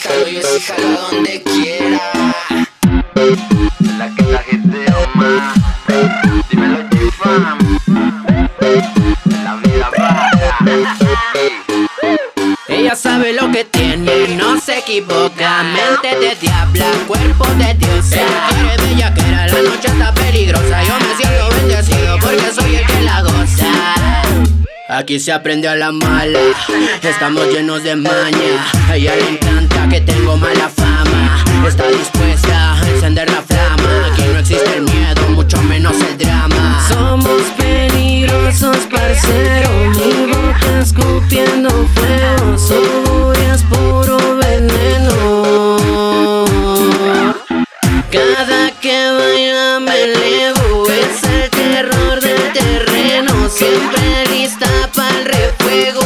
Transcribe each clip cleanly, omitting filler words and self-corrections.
jalo y ese jalo donde quiera. La que está gesteo más. Dímelo G-Fam. La vida baja. Ella sabe lo que tiene, no se equivoca. Mente de diabla, cuerpo de diosa. Ella quiere bellaquera, la noche está peligrosa. Yo me siento bendecido porque soy el que la goza. Aquí se aprende a la mala, estamos llenos de maña. A ella le encanta que tengo mala fama. Está dispuesta a encender la flama. Aquí no existe el miedo, mucho menos el drama. Somos peligrosos, parcero. Mi boca escupiendo fuego. Su es puro veneno. Cada que baila me elevo. Es el terror del terreno. Siempre lista para el refuego.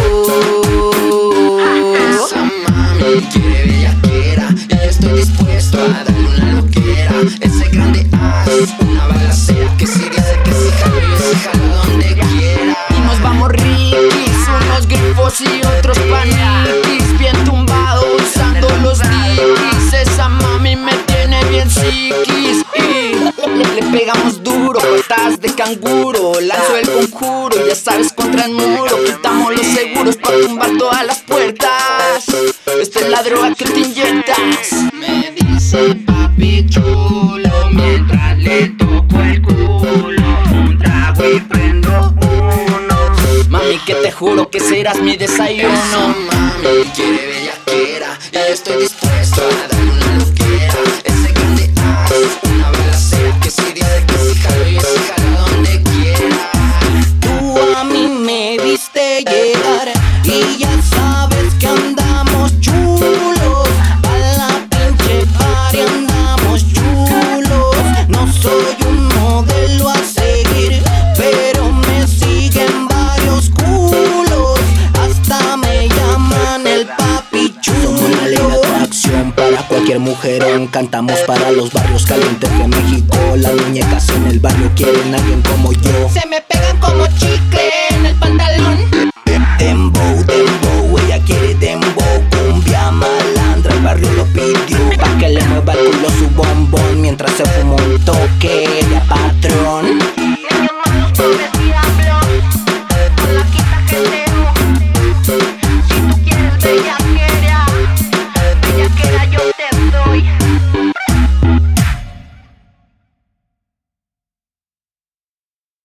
Esa mami quiere bellaquera y yo estoy dispuesto a darle una loquera. Ese grande as, una balacera que si dice que si jalo y ese jalo donde quiera. Y nos vamos riquis, unos grifos y otros paniquis. Bien tumbado usando los dikis. Esa mami me tiene bien psiquis. Y le pegamos duro, patas de canguro. Lanzo el conjuro, ya sabes, contra el muro. Quitamos los seguros para tumbar todas las puertas. Esta es la droga que te inyectas. Me dice papi chulo mientras le toco el culo. Un trago y prendo uno. Mami, que te juro que serás mi desayuno. Esa mami quiere bellaquera y yo estoy dispuesto a darle una loquera. Ese grande as, una balacera que si dice que si jalo y ese jalo donde quiera. Tú a mí me viste llegar y ya sabes que andamos chulos. A la pinche party andamos chulos. No soy un modelo a seguir, pero me siguen varios culos. Hasta me llaman el papi chulo. Somos la ley de atracción para cualquier mujerón. Cantamos para los barrios calientes de México. Las muñecas en el barrio quieren a alguien como yo. Se me pegan como chicle en el pantalón.